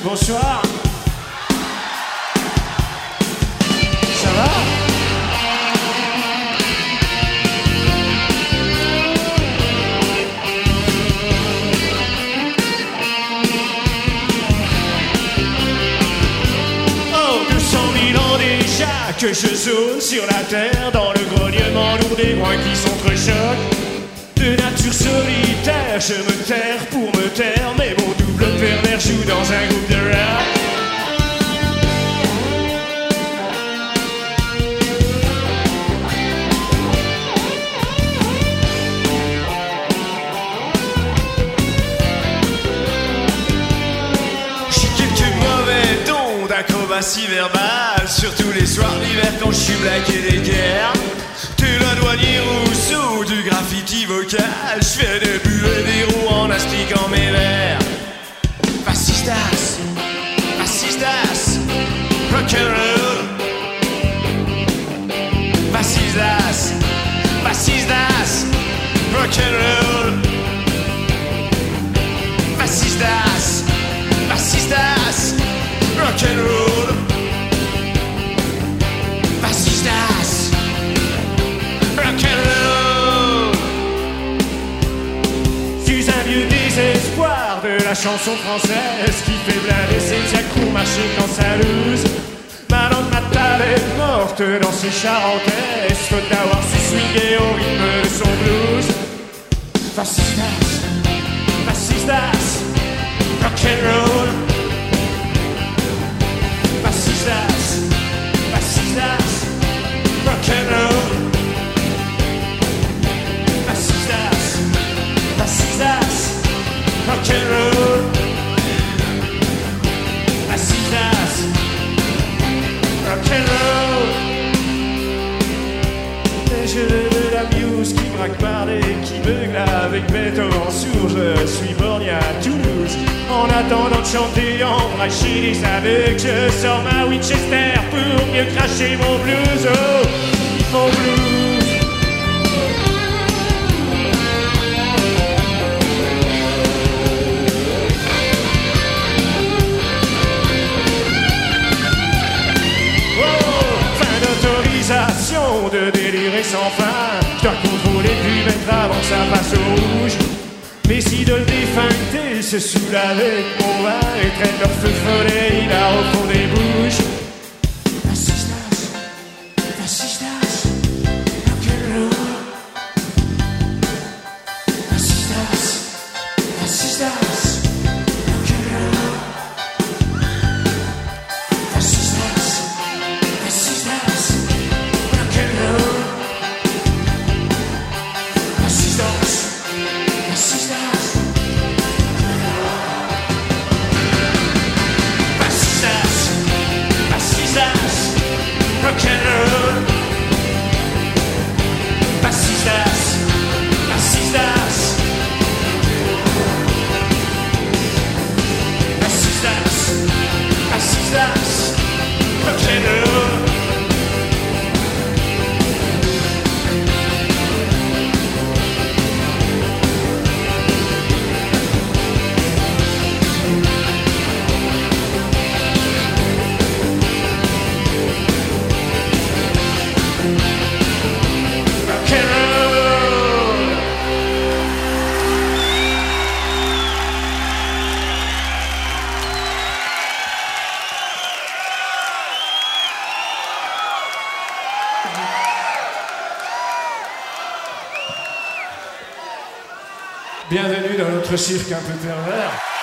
bonsoir. Ça va? Oh, 200 000 ans déjà que je zone sur la terre, dans le grognement lourd des groins qui s'entrechoquent. De nature solitaire, je me terre pour me taire, mais mon double pervers joue dans un groupe de rap. J'ai quelques mauvais dons d'acrobatie verbale, surtout les soirs d'hiver quand je suis black et des guerres. T'es la douanier Rousseau du graffiti vocal. J'fais des buées des roues en astiquant mes verres. Fascistas, fascistas, rock'n'roll. Fascistas, fascistas, rock'n'roll. Fascistas, fascistas, rock'n'roll. Fascistas. Suis un vieux désespoir de la chanson française qui fait blinder ses accros marcher quand ça loose. Ma langue natale est morte dans ses charentaises, faute d'avoir su swinguer au rythme de son blues. Fascistas, fascistas, rock'n'roll. Fascistas, fascistas, rock'n'roll. Fascistas, rock'n'roll. Fascistas, rock'n'roll. Et je de la muse qui braque parler, qui beugle avec béton en sourd. Je suis borné à Toulouse. En attendant de chanter en vrac chez les aveugles, je sors ma Winchester pour mieux cracher mon blues. Oh, mon blues. De délirer sans fin, je dois contrôler puis mettre avant que ça passe au rouge. Mais si de le défuncter se saoule avec mon vin et traîne leur feu follet, il a au fond des bouches. Fascistas, fascistas, rock'n'roll. Fascistas, fascistas, rock'n'roll. Fascistas, fascistas. Bienvenue dans notre cirque un peu pervers.